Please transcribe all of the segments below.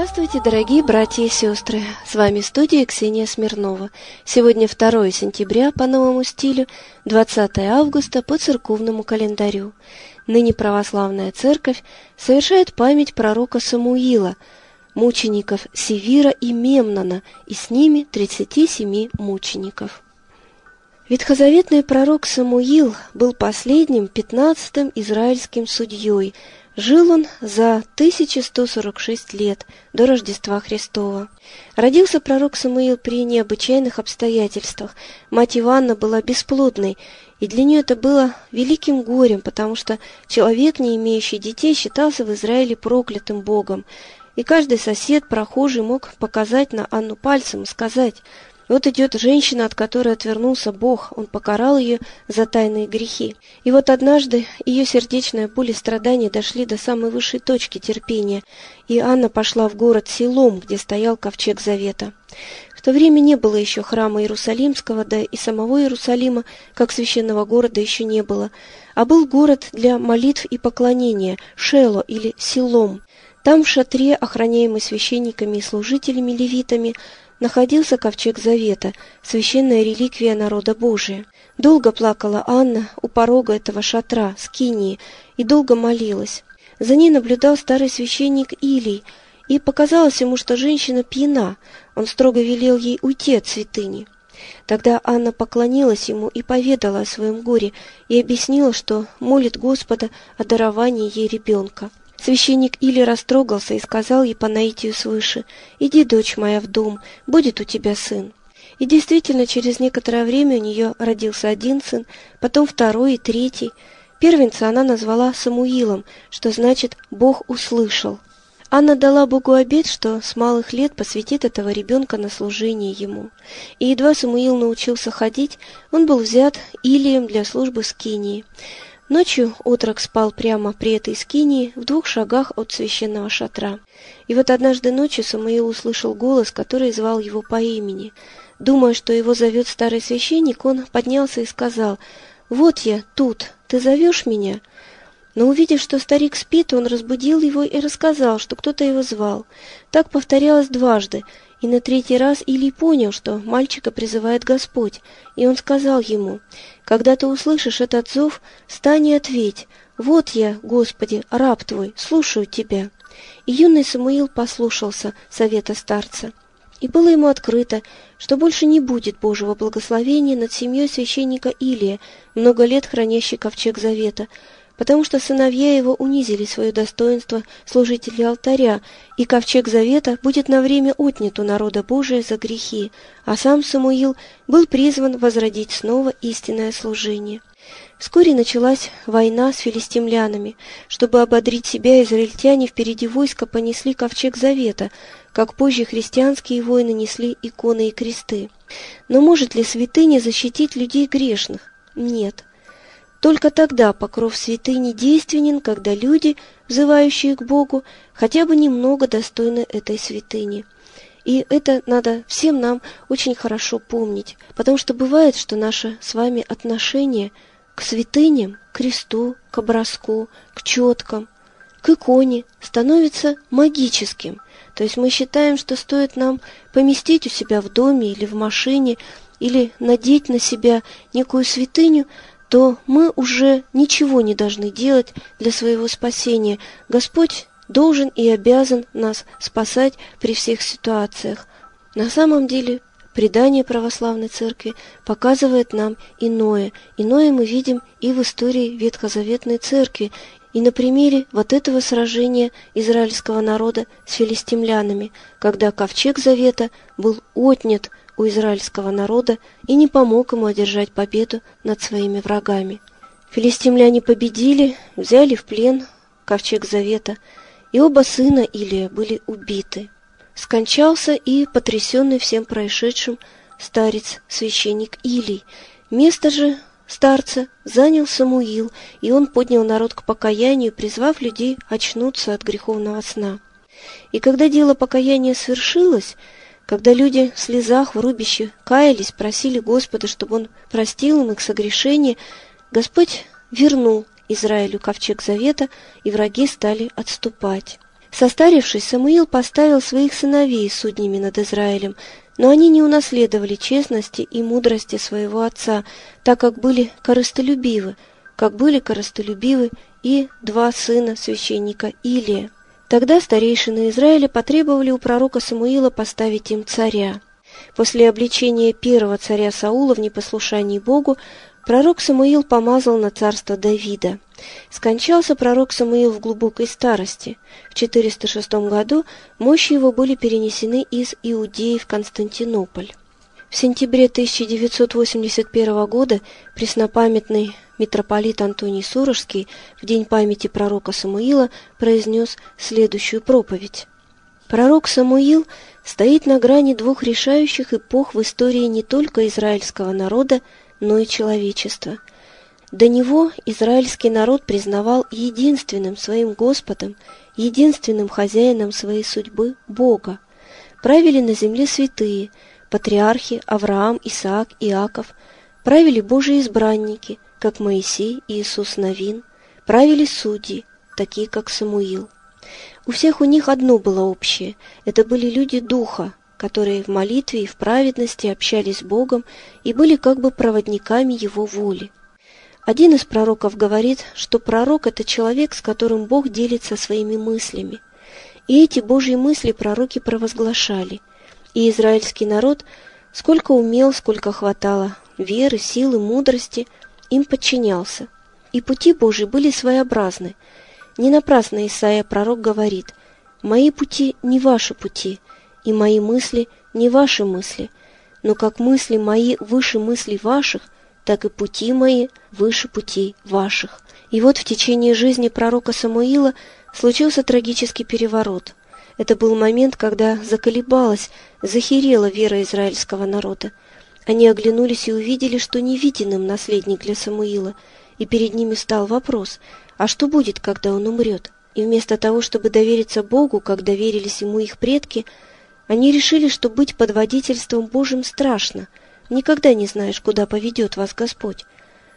Здравствуйте, дорогие братья и сестры! С вами студия Ксения Смирнова. Сегодня 2 сентября по новому стилю, 20 августа по церковному календарю. Ныне православная церковь совершает память пророка Самуила, мучеников Севира и Мемнона, и с ними 37 мучеников. Ветхозаветный пророк Самуил был последним 15-м израильским судьей. Жил он за 1146 лет до Рождества Христова. Родился пророк Самуил при необычайных обстоятельствах. Мать Иванна была бесплодной, и для нее это было великим горем, потому что человек, не имеющий детей, считался в Израиле проклятым Богом. И каждый сосед, прохожий мог показать на Анну пальцем и сказать: «Вот идет женщина, от которой отвернулся Бог, он покарал ее за тайные грехи». И вот однажды ее сердечная боль и страдания дошли до самой высшей точки терпения, и Анна пошла в город Силом, где стоял ковчег Завета. В то время не было еще храма Иерусалимского, да и самого Иерусалима, как священного города, еще не было, а был город для молитв и поклонения, Шело или Силом. Там в шатре, охраняемый священниками и служителями-левитами, находился ковчег Завета, священная реликвия народа Божия. Долго плакала Анна у порога этого шатра, скинии, и долго молилась. За ней наблюдал старый священник Илий, и показалось ему, что женщина пьяна. Он строго велел ей уйти от святыни. Тогда Анна поклонилась ему и поведала о своем горе, и объяснила, что молит Господа о даровании ей ребенка. Священник Илий растрогался и сказал ей по наитию свыше: «Иди, дочь моя, в дом, будет у тебя сын». И действительно, через некоторое время у нее родился один сын, потом второй и третий. Первенца она назвала Самуилом, что значит «Бог услышал». Анна дала Богу обет, что с малых лет посвятит этого ребенка на служение ему. И едва Самуил научился ходить, он был взят Илием для службы скинии. Ночью отрок спал прямо при этой скинии в 2 шагах от священного шатра. И вот однажды ночью Самуил услышал голос, который звал его по имени. Думая, что его зовет старый священник, он поднялся и сказал: «Вот я тут, ты зовешь меня?» Но увидев, что старик спит, он разбудил его и рассказал, что кто-то его звал. Так повторялось дважды, и на 3-й раз Илий понял, что мальчика призывает Господь, и он сказал ему: «Когда ты услышишь этот зов, встань и ответь: вот я, Господи, раб твой, слушаю тебя». И юный Самуил послушался совета старца. И было ему открыто, что больше не будет Божьего благословения над семьей священника Илия, много лет хранящей ковчег Завета, потому что сыновья его унизили свое достоинство служителей алтаря, и ковчег Завета будет на время отнят у народа Божия за грехи, а сам Самуил был призван возродить снова истинное служение. Вскоре началась война с филистимлянами. Чтобы ободрить себя, израильтяне впереди войска понесли ковчег Завета, как позже христианские воины несли иконы и кресты. Но может ли святыня защитить людей грешных? Нет. Только тогда покров святыни действенен, когда люди, взывающие к Богу, хотя бы немного достойны этой святыни. И это надо всем нам очень хорошо помнить, потому что бывает, что наше с вами отношение к святыням, к кресту, к образку, к четкам, к иконе становится магическим. То есть мы считаем, что стоит нам поместить у себя в доме или в машине, или надеть на себя некую святыню, то мы уже ничего не должны делать для своего спасения. Господь должен и обязан нас спасать при всех ситуациях. На самом деле, предание православной церкви показывает нам иное. Иное мы видим и в истории Ветхозаветной церкви, и на примере вот этого сражения израильского народа с филистимлянами, когда ковчег Завета был отнят у израильского народа и не помог ему одержать победу над своими врагами. Филистимляне победили, взяли в плен ковчег Завета, и оба сына Илия были убиты. Скончался и потрясенный всем происшедшим старец-священник Илий. Место же старца занял Самуил, и он поднял народ к покаянию, призвав людей очнуться от греховного сна. И когда дело покаяния свершилось, когда люди в слезах, в рубище каялись, просили Господа, чтобы Он простил им их согрешения, Господь вернул Израилю ковчег Завета, и враги стали отступать. Состарившись, Самуил поставил своих сыновей судьями над Израилем, но они не унаследовали честности и мудрости своего отца, так как были корыстолюбивы, и 2 сына священника Илия. Тогда старейшины Израиля потребовали у пророка Самуила поставить им царя. После обличения первого царя Саула в непослушании Богу, пророк Самуил помазал на царство Давида. Скончался пророк Самуил в глубокой старости. В 406 году мощи его были перенесены из Иудеи в Константинополь. В сентябре 1981 года преснопамятный митрополит Антоний Сурожский в день памяти пророка Самуила произнес следующую проповедь. Пророк Самуил стоит на грани 2 решающих эпох в истории не только израильского народа, но и человечества. До него израильский народ признавал единственным своим Господом, единственным хозяином своей судьбы Бога. Правили на земле святые, патриархи Авраам, Исаак, Иаков, правили Божьи избранники, как Моисей и Иисус Навин, правили судьи, такие как Самуил. У всех у них одно было общее – это были люди Духа, которые в молитве и в праведности общались с Богом и были как бы проводниками Его воли. Один из пророков говорит, что пророк – это человек, с которым Бог делится своими мыслями. И эти Божьи мысли пророки провозглашали. И израильский народ, сколько умел, сколько хватало веры, силы, мудрости, им подчинялся. И пути Божьи были своеобразны. Не напрасно Исаия пророк говорит: «Мои пути не ваши пути, и мои мысли не ваши мысли, но как мысли мои выше мыслей ваших, так и пути мои выше путей ваших». И вот в течение жизни пророка Самуила случился трагический переворот. Это был момент, когда заколебалась, захерела вера израильского народа. Они оглянулись и увидели, что не виден им наследник для Самуила, и перед ними стал вопрос: а что будет, когда он умрет? И вместо того, чтобы довериться Богу, как доверились ему их предки, они решили, что быть под водительством Божьим страшно. Никогда не знаешь, куда поведет вас Господь.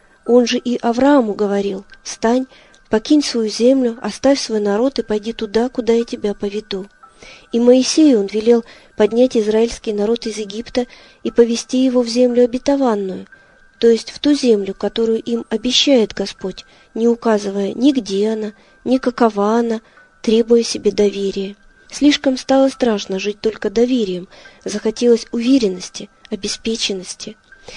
Он же и Аврааму говорил: «Встань, покинь свою землю, оставь свой народ и пойди туда, куда я тебя поведу». И Моисею он велел поднять израильский народ из Египта и повести его в землю обетованную, то есть в ту землю, которую им обещает Господь, не указывая ни где она, ни какова она, требуя себе доверия. Слишком стало страшно жить только доверием, захотелось уверенности, обеспеченности.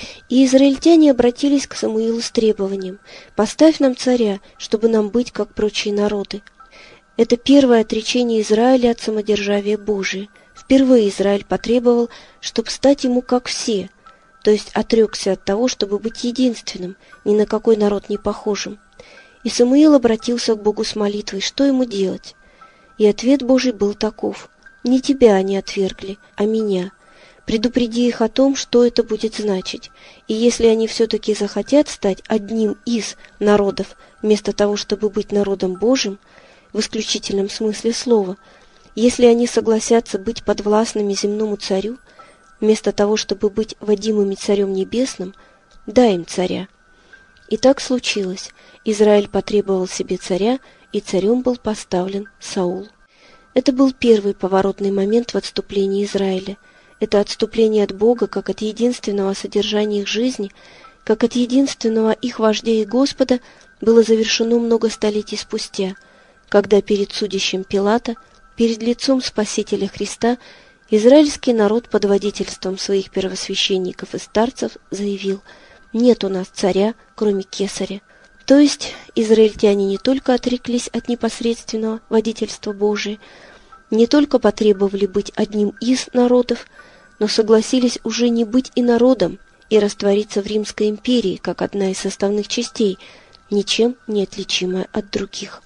И израильтяне обратились к Самуилу с требованием: «Поставь нам царя, чтобы нам быть, как прочие народы». Это первое отречение Израиля от самодержавия Божия. Впервые Израиль потребовал, чтобы стать ему как все, то есть отрекся от того, чтобы быть единственным, ни на какой народ не похожим. И Самуил обратился к Богу с молитвой, что ему делать. И ответ Божий был таков: «Не тебя они отвергли, а меня. Предупреди их о том, что это будет значить, и если они все-таки захотят стать одним из народов, вместо того, чтобы быть народом Божьим, в исключительном смысле слова, если они согласятся быть подвластными земному царю, вместо того, чтобы быть водимыми царем небесным, дай им царя». И так случилось. Израиль потребовал себе царя, и царем был поставлен Саул. Это был первый поворотный момент в отступлении Израиля. Это отступление от Бога, как от единственного содержания их жизни, как от единственного их вождя и Господа, было завершено много столетий спустя, когда перед судящим Пилата, перед лицом Спасителя Христа, израильский народ под водительством своих первосвященников и старцев заявил: «Нет у нас царя, кроме Кесаря». То есть израильтяне не только отреклись от непосредственного водительства Божия, не только потребовали быть одним из народов, но согласились уже не быть и народом, и раствориться в Римской империи, как одна из составных частей, ничем не отличимая от других.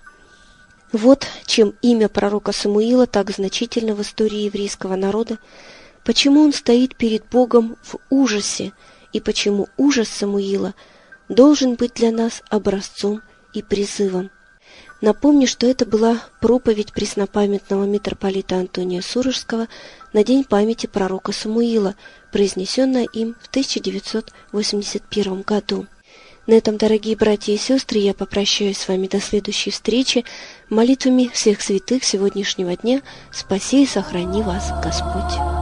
Вот чем имя пророка Самуила так значительно в истории еврейского народа, почему он стоит перед Богом в ужасе, и почему ужас Самуила должен быть для нас образцом и призывом. Напомню, что это была проповедь преснопамятного митрополита Антония Сурожского на день памяти пророка Самуила, произнесенная им в 1981 году. На этом, дорогие братья и сестры, я попрощаюсь с вами до следующей встречи. Молитвами всех святых сегодняшнего дня спаси и сохрани вас Господь.